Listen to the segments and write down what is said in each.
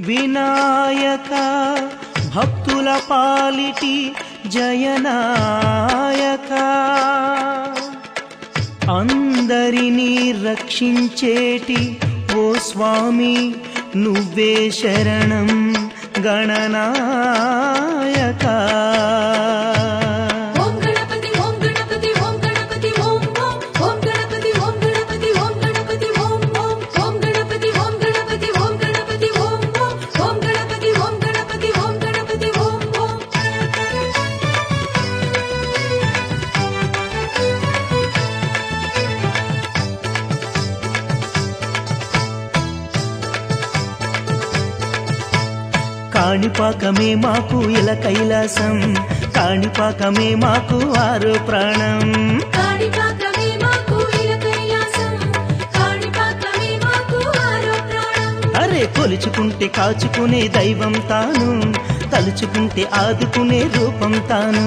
వినాయక భక్తుల పాలిటి జయనాయక అందరినీ రక్షించేటి ఓ స్వామి నువ్వే శరణం గణనాయక కాణిపాకమే మాకు ఇల కైలాసం కాణిపాకమే మాకు ఆరో ప్రాణం అరే కొలుచుకుంటే కాచుకునే దైవం తాను తలుచుకుంటే ఆదుకునే రూపం తాను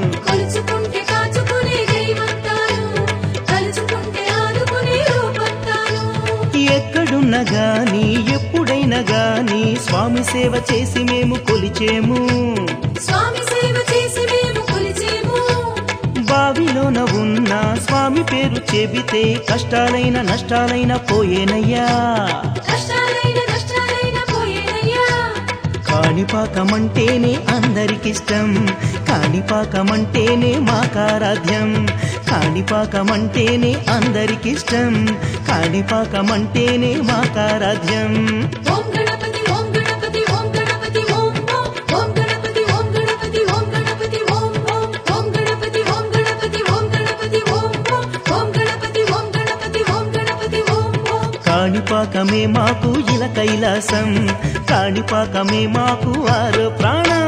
ఎక్కడున్నా గాని ఎప్పుడైనా గాని స్వామి సేవ చేసి మేము కొలిచేము బావిలోన ఉన్న స్వామి పేరు చెబితే కష్టాలైన నష్టాలైన పోయేనయ్యా కాణిపాకమంటేనే అందరికిష్టం కాణిపాకమంటేనే మాకారాధ్యం కాణిపాకమంటేనే అందరికిష్టం కాణిపాకమంటేనే మాకారాధ్యం కాణిపాకమే మాకు ఇల కైలాసం కాణిపాకమే మాకు ఆరో ప్రాణం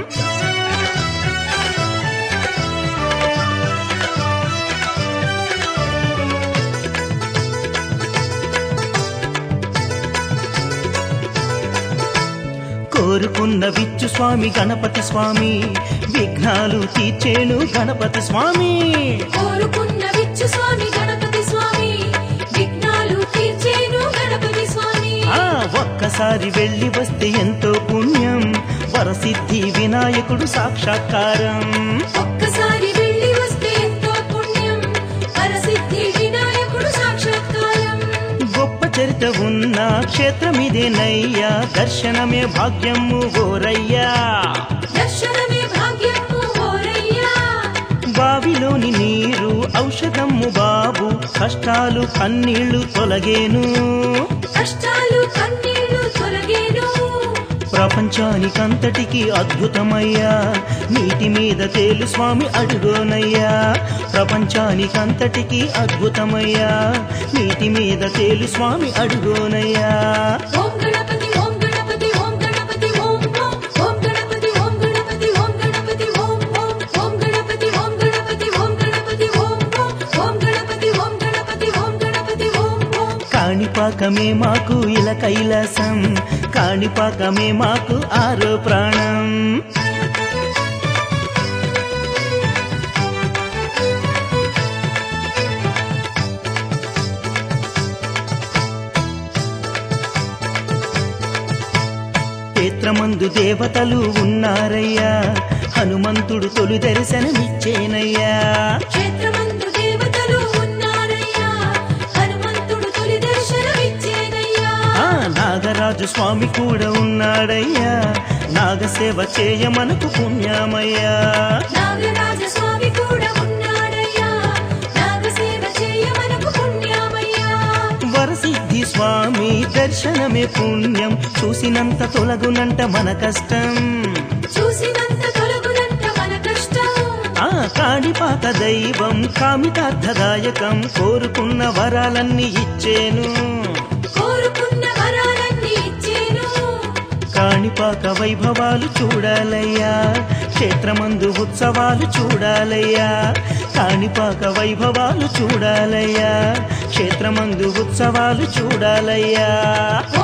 కోరుకున్న విచ్చు స్వామి గణపతి స్వామి విఘ్నాలు తీర్చేను గణపతి స్వామి కోరుకున్న విచ్చు స్వామి గణపతి స్వామి విఘ్నాలు తీర్చేను గణపతి స్వామి ఒక్కసారి వెళ్ళి వస్తే ఎంతో పుణ్యం వరసిద్ధి వినాయకుడు సాక్షాత్కారం ఒక్కసారి వెళ్ళి వస్తే ఎంతో పుణ్యం వరసిద్ధి వినాయకుడు సాక్షాత్కారం గొప్ప చరిత్ర ఉన్న క్షేత్రమిదేనయ్యా దర్శనమే భాగ్యము ఓరయ్యా దర్శనమే భాగ్యము ఓరయ్యా బావిలోని నీరు ఔషధము బాబు కష్టాలు కన్నీళ్లు తొలగేను కష్టాలు కన్నీళ్లు తొలగేను ప్రపంచానికంతటికి అద్భుతమయ్యా నీటి మీద తేలు స్వామి అడుగోనయ్యా ప్రపంచానికంతటికి అద్భుతమయ్యా నీటి మీద తేలు స్వామి అడుగోనయ్యా ఓం గణపతి ఓం గణపతి ఓం గణపతి ఓం ఓం గణపతి ఓం గణపతి ఓం గణపతి ఓం ఓం గణపతి ఓం గణపతి ఓం గణపతి ఓం ఓం గణపతి ఓం గణపతి ఓం గణపతి ఓం కాణిపాకమే మాకు ఇల కైలాసం కాణిపాకమే మాకు ఆరో ప్రాణం క్షేత్రమందు దేవతలు ఉన్నారయ్యా హనుమంతుడు తొలి దర్శనమిచ్చేనయ్యా క్షేత్రమందు దేవతలు ఉన్నారయ్యా హనుమంతుడు తొలి దర్శనమిచ్చేనయ్యా నాగరాజు స్వామి కూడా ఉన్నాడయ్యా నాగసేవ చేయ మనకు పుణ్యమయ్యా నాగరాజ స్వామి కూడా ఉన్నాడయ్యా నాగసేవ చేయ మనకు పుణ్యమయ్యా వరసిద్ధి స్వామి దర్శనమే పుణ్యం చూసినంత తొలగునంట మన కష్టం చూసినంత తొలగునంత మన కష్టం కాణిపాక దైవం కామితార్థదాయకం కోరుకున్న వరాలన్నీ ఇచ్చేను కోరుకున్న వరాలన్నీ ఇచ్చేను కాణిపాక వైభవాలు చూడాలయ్యా క్షేత్రమందు ఉత్సవాలు చూడాలయ్యా కాణిపాక వైభవాలు చూడాలయ్యా క్షేత్రమందు ఉత్సవాలు చూడాలయ్యా